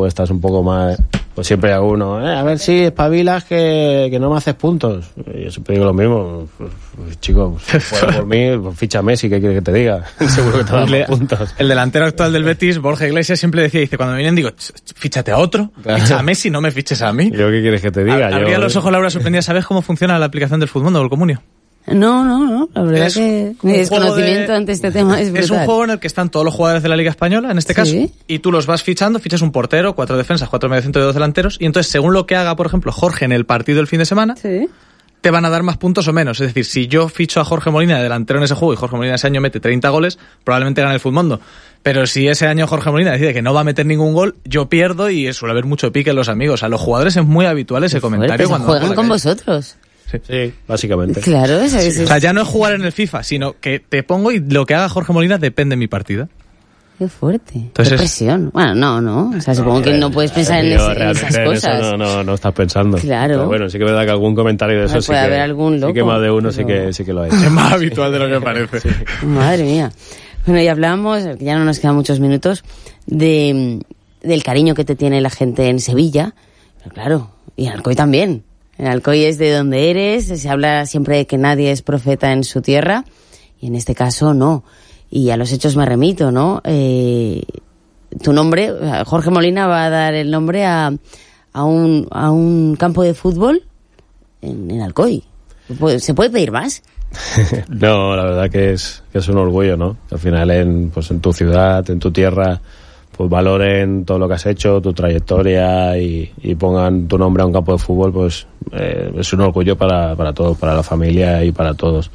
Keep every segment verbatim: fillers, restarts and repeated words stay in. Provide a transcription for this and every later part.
pues estás un poco más... Pues siempre hay uno, eh, a ver si espabilas que, que no me haces puntos. Y yo siempre digo lo mismo, pues, pues, chico, pues, por mí, pues, ficha a Messi, ¿qué quieres que te diga? Seguro que te dan más puntos. El delantero actual del Betis, Borja Iglesias, siempre decía, dice, cuando me vienen digo, fíchate a otro, ficha a Messi, no me fiches a mí. ¿Yo qué quieres que te diga? Abría yo... los ojos Laura sorprendida, ¿sabes cómo funciona la aplicación del Futmundo o el Comunio? No, no, no, la verdad es que mi desconocimiento de... ante este tema es brutal. Es un juego en el que están todos los jugadores de la Liga Española, en este ¿Sí? caso, y tú los vas fichando, fichas un portero, cuatro defensas, cuatro mediocentros y dos delanteros, y entonces, según lo que haga, por ejemplo, Jorge en el partido del fin de semana, ¿Sí? te van a dar más puntos o menos. Es decir, si yo ficho a Jorge Molina de delantero en ese juego y Jorge Molina ese año mete treinta goles, probablemente gane el Futmundo. Pero si ese año Jorge Molina decide que no va a meter ningún gol, yo pierdo y suele haber mucho pique en los amigos. A los jugadores es muy habitual ese comentario. Fuerte, cuando juegan con vosotros. Sí. sí, básicamente. Claro, eso es. O sea, ya no es jugar en el FIFA, sino que te pongo y lo que haga Jorge Molina depende de mi partida. Qué fuerte. Entonces, qué presión. Bueno, no, no. O sea, supongo no, que no puedes pensar en, ese, en esas cosas. Eso no, no, no estás pensando. Claro. Pero bueno, sí que es verdad que algún comentario de eso sí puede que, haber algún loco, sí que más de uno pero... sí que sí que lo hay. Es más habitual de lo que parece. Sí. Madre mía. Bueno, y hablábamos, ya no nos quedan muchos minutos, de del cariño que te tiene la gente en Sevilla. Pero claro, y en Alcoy también. En Alcoy es de donde eres, se habla siempre de que nadie es profeta en su tierra, y en este caso no. Y a los hechos me remito, ¿no? Eh, tu nombre, Jorge Molina va a dar el nombre a, a, un, a un campo de fútbol en, en Alcoy. ¿Se puede pedir más? No, la verdad que es, que es un orgullo, ¿no? Al final en, pues en tu ciudad, en tu tierra, pues valoren todo lo que has hecho, tu trayectoria y, y pongan tu nombre a un campo de fútbol, pues eh, es un orgullo para, para todos, para la familia y para todos.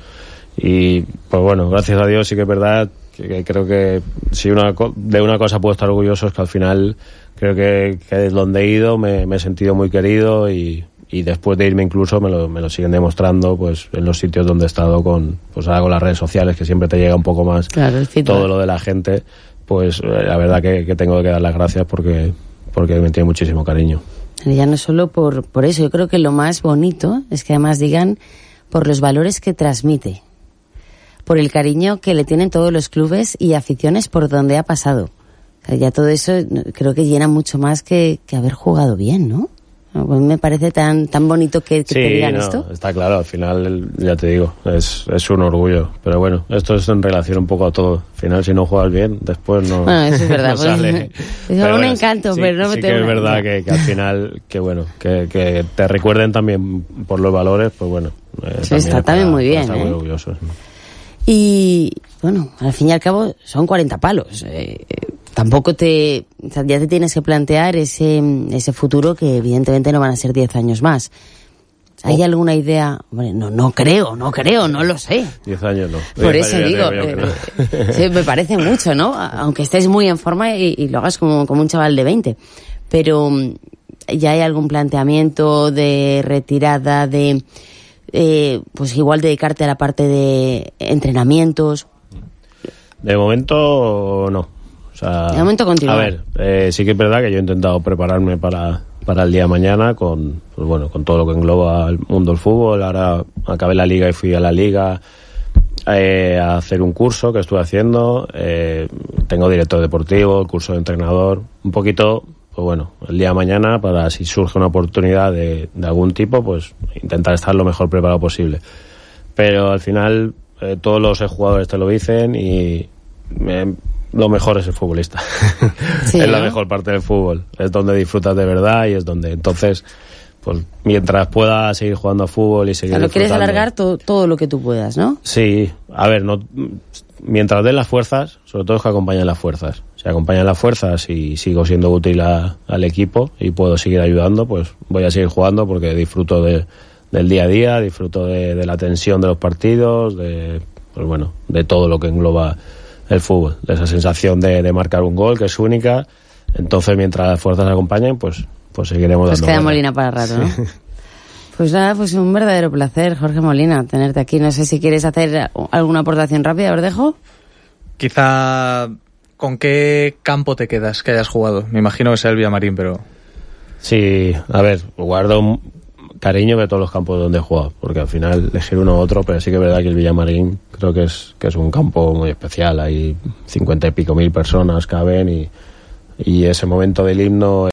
Y pues bueno, gracias a Dios sí que es verdad que, que creo que si una de una cosa puedo estar orgulloso es que al final creo que, que desde donde he ido me, me he sentido muy querido y, y después de irme incluso me lo, me lo siguen demostrando pues en los sitios donde he estado con, pues ahora con las redes sociales, que siempre te llega un poco más claro, todo lo de la gente. Pues la verdad que, que tengo que dar las gracias porque, porque me tiene muchísimo cariño. Ya no solo por, por eso, yo creo que lo más bonito es que además digan por los valores que transmite, por el cariño que le tienen todos los clubes y aficiones por donde ha pasado. O sea, ya todo eso creo que llena mucho más que, que haber jugado bien, ¿no? Me parece tan tan bonito que, que sí, te digan no, esto. Está claro, al final, ya te digo, es, es un orgullo. Pero bueno, esto es en relación un poco a todo. Al final, si no juegas bien, después no, bueno, eso es verdad, no sale. Es pero un bueno, encanto, sí, pero no me sí tengo que es una... verdad que, que al final, que bueno, que, que te recuerden también por los valores, pues bueno. Eh, sí, también está también para, muy bien. para estar ¿eh? muy orgullosos, ¿no? Y bueno, al fin y al cabo son cuarenta palos. Eh, tampoco te, o sea, ya te tienes que plantear ese, ese futuro que evidentemente no van a ser diez años más. ¿Hay oh. alguna idea? Hombre, no, no creo, no creo, no lo sé. Diez años no. Por eso digo, digo, eh, no. Sí, me parece mucho, ¿no? Aunque estés muy en forma y, y lo hagas como, como un chaval de veinte. Pero ya hay algún planteamiento de retirada, de eh, pues igual dedicarte a la parte de entrenamientos. De momento no. O sea, de momento continúa. A ver, eh, sí que es verdad que yo he intentado prepararme para, para el día de mañana con, pues bueno, con todo lo que engloba el mundo del fútbol. Ahora acabé la liga y fui a la liga eh, a hacer un curso que estuve haciendo. Eh, tengo director deportivo, el curso de entrenador. Un poquito, pues bueno, el día de mañana para si surge una oportunidad de, de algún tipo, pues intentar estar lo mejor preparado posible. Pero al final eh, todos los jugadores te lo dicen y eh, lo mejor es el futbolista. Sí, es la mejor parte del fútbol. Es donde disfrutas de verdad y es donde entonces, pues mientras puedas seguir jugando a fútbol y seguir o sea, lo disfrutando. quieres alargar to- todo lo que tú puedas, ¿no? Sí, a ver, no, mientras den las fuerzas, sobre todo es que acompañen las fuerzas. Si acompañan las fuerzas y sigo siendo útil a, al equipo y puedo seguir ayudando, pues voy a seguir jugando porque disfruto de, del día a día, disfruto de, de la tensión de los partidos, de, pues bueno, de todo lo que engloba el fútbol, de esa sensación de, de marcar un gol que es única. Entonces mientras las fuerzas acompañen, pues pues seguiremos pues dando queda vuelta. Molina para rato, ¿no? Pues nada, pues un verdadero placer, Jorge Molina, tenerte aquí. No sé si quieres hacer alguna aportación rápida, Verdejo. Quizá, ¿con qué campo te quedas que hayas jugado? Me imagino que sea el Villamarín, pero... Sí, a ver, guardo un cariño de todos los campos donde he jugado, porque al final elegir uno u otro, pero sí que es verdad que el Villamarín creo que es que es un campo muy especial. Hay cincuenta y pico mil personas caben y, y ese momento del himno